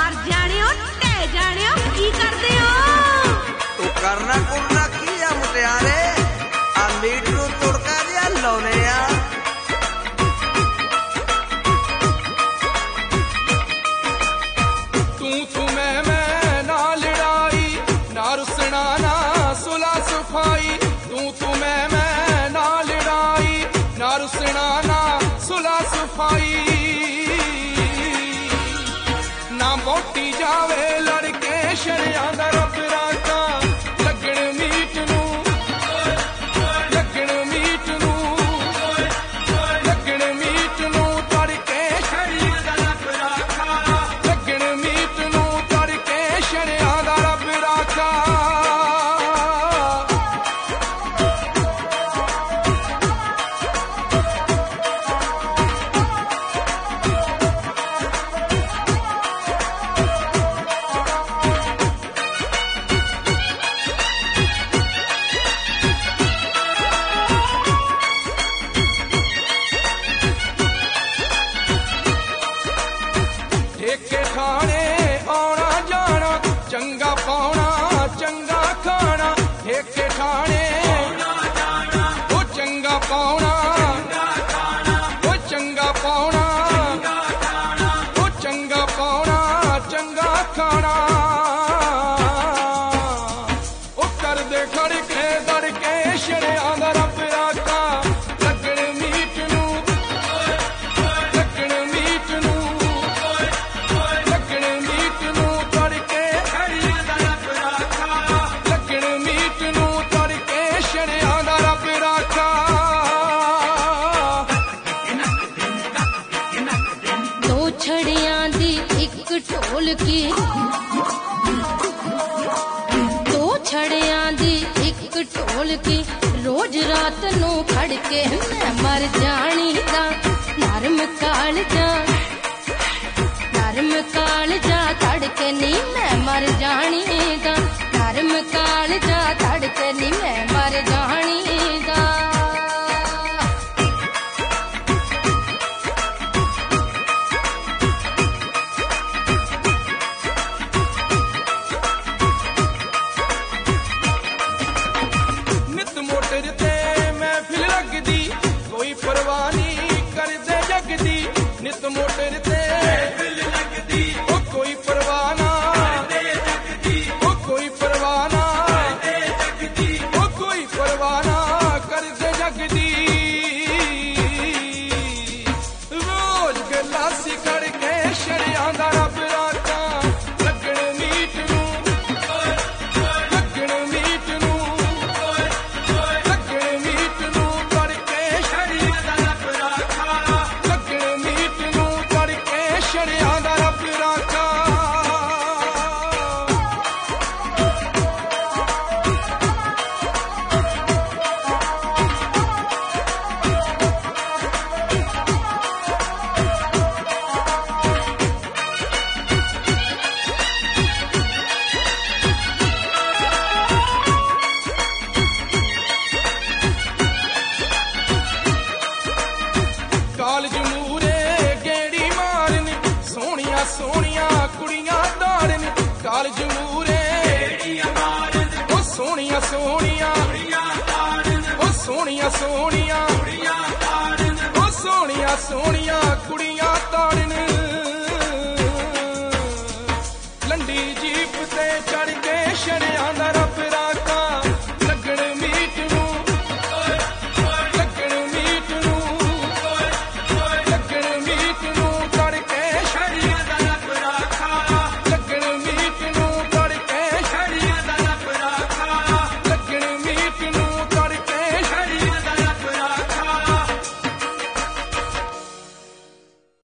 मर जाने हो ढह जाने हो की करते हो तू करना कुरना की आ मुटियारे आ मीट नू तुड़का दिया लाउने आ तू मैं ना लड़ाई ना रुसना ना सुला सफाई तू मैं ना लड़ाई ना रुसना ना सुला सफाई ना मोटी जावे लड़के शरिया दा रब राता लगण मीट नू लगण मीट नू लगण मीट नू तड़के शरिया दा रब राता लगण मीट नू तड़के शरिया दा रब राता ठेके खाने आना जाना चंगा पाना चंगा खाना ठेके खाने वो चंगा पाना वो चंगा पाना वो चंगा पाना चंगा खाना वो कर दे खड़के दड़के शरिया दा रब राता लगण मीट नू लगण मीट नू लगण मीट नू तड़के शरिया दा रब राता लगण मीट नू तड़के शरिया दा रब राता दो छड़ियां दी एक ढोलकी दो छड़ियां दी एक ढोलकी रोज रात नू खड़के मैं मर जानी दा नरम काल जा तड़के नी मैं मर जानी दा नरम काल जा तड़के नी मैं मर जानी दा नित मोटर ते महफिल लगदी कोई परवाह नहीं करदे जगदी नित मोटर ते महफिल लगदी ओ कोई परवाह ना करदे जगदी ओ कोई परवाह ना करदे जगदी ओ कोई परवाह ना करदे जगदी रोज गलासी करके शरिया दा रब राता लगण मीट नू लगण मीट नू लगण मीट नू तड़के शरिया दा रब राता लगण मीट नू तड़के शरिया दा रब राता कालज मूरे गेड़ी मारन सोनिया सोनिया कुड़ियां दाड़न कालज मूरे गेड़ियां मारन ओ सोनिया सोनिया कुड़ियां दाड़न ओ सोनिया सोनिया कुड़ियां दाड़न ओ सोनिया सोनिया कुड़ियां दाड़न